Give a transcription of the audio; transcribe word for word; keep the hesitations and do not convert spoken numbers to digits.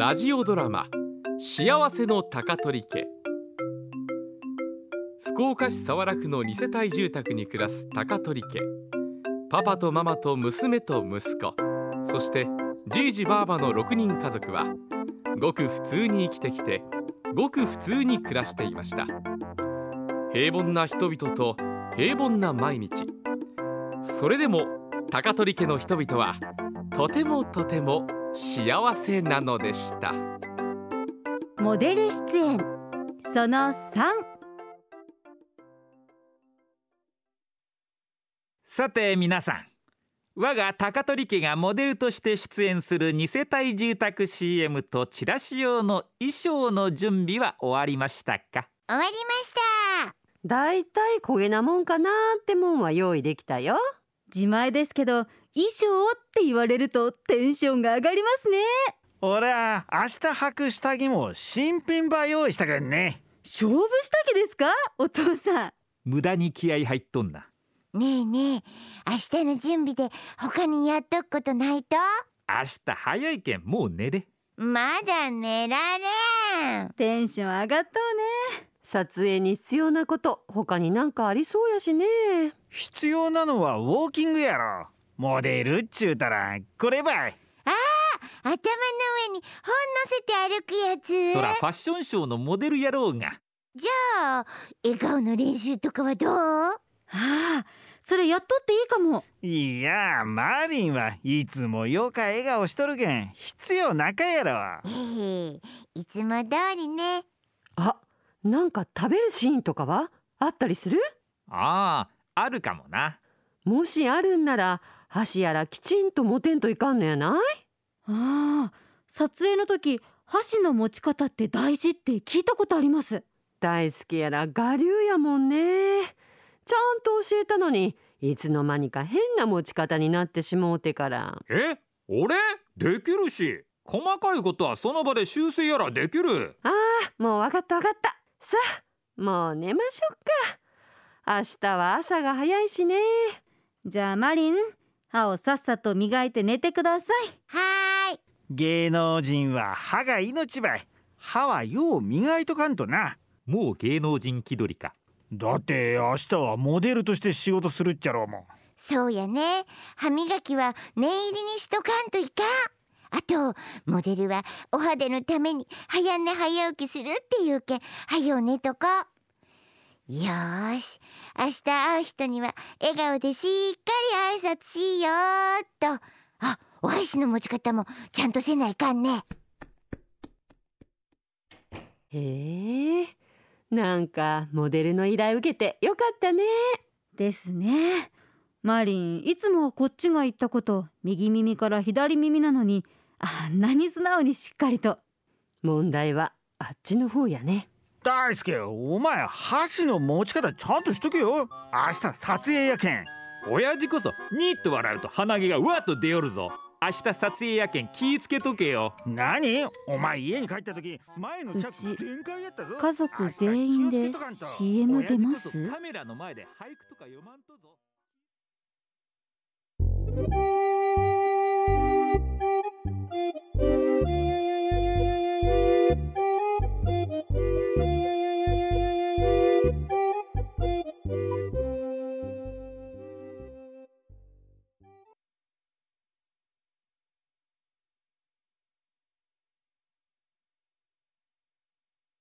ラジオドラマ幸せの高取家。福岡市早良区のに世帯住宅に暮らす高取家。パパとママと娘と息子、そしてじいじばあばのろくにん家族はごく普通に生きてきて、ごく普通に暮らしていました。平凡な人々と平凡な毎日。それでも高取家の人々はとてもとても幸せなのでした。 モデル出演そのさん。 さて皆さん、我が高取家がモデルとして出演するに世帯住宅 シーエム とチラシ用の衣装の準備は終わりましたか？ 終わりました。 だいたい焦げなもんかなってもんは用意できたよ。 自前ですけど、衣装って言われるとテンションが上がりますね。 俺は明日履く下着も新品ば用意したけんね。 勝負下着ですか、お父さん。 無駄に気合い入っとんな。 ねえねえ、明日の準備で他にやっとくことないと？ 明日早いけんもう寝れ。 まだ寝られん。 テンション上がっとうね。 撮影に必要なこと他になんかありそうやしね。 必要なのはウォーキングやろ。モデルっちゅうたらこればい。 ああ、頭の上に本乗せて歩くやつ。 そらファッションショーのモデルやろうが。 じゃあ笑顔の練習とかはどう？ ああ、それやっとっていいかも。 いや、マリンはいつもよか笑顔しとるけん必要なかやろ。 ええ、いつも通りね。 あ、なんか食べるシーンとかはあったりする？ ああ、あるかもな。 もしあるんなら箸やらきちんと持てんといかんのやない？ ああ、撮影の時箸の持ち方って大事って聞いたことあります。 大好きやら我流やもんね。ちゃんと教えたのにいつの間にか変な持ち方になってしもうてから。 え、俺できるし、細かいことはその場で修正やらできる。 ああ、もうわかったわかった。さあもう寝ましょうか。明日は朝が早いしね。 じゃあマリン、歯をさっさと磨いて寝てください。 はーい。 芸能人は歯が命ばい。歯はよう磨いとかんとな。 もう芸能人気取りか。 だって明日はモデルとして仕事するっちゃろうもん。 そうやね。歯磨きは念入りにしとかんといかん。あとモデルはお肌のために早寝早起きするっていうけん、はよ寝とこ。よーし、明日会う人には笑顔でしっかり挨拶しよーっと。あ、お箸の持ち方もちゃんとせないかんね。 へえ、なんかモデルの依頼受けてよかったね。 ですね。マリン、いつもはこっちが言ったこと右耳から左耳なのに、あんなに素直にしっかりと。 問題はあっちの方やね。 大輔、お前箸の持ち方ちゃんとしとけよ。明日撮影やけん。 親父こそニーッと笑うと鼻毛がうわっと出よるぞ。明日撮影やけん気ぃつけとけよ。 何？お前家に帰った時前のう着ち全開やったぞ。 家族全員で シーエム 出ます？ カメラの前で俳句とか読まんとぞ。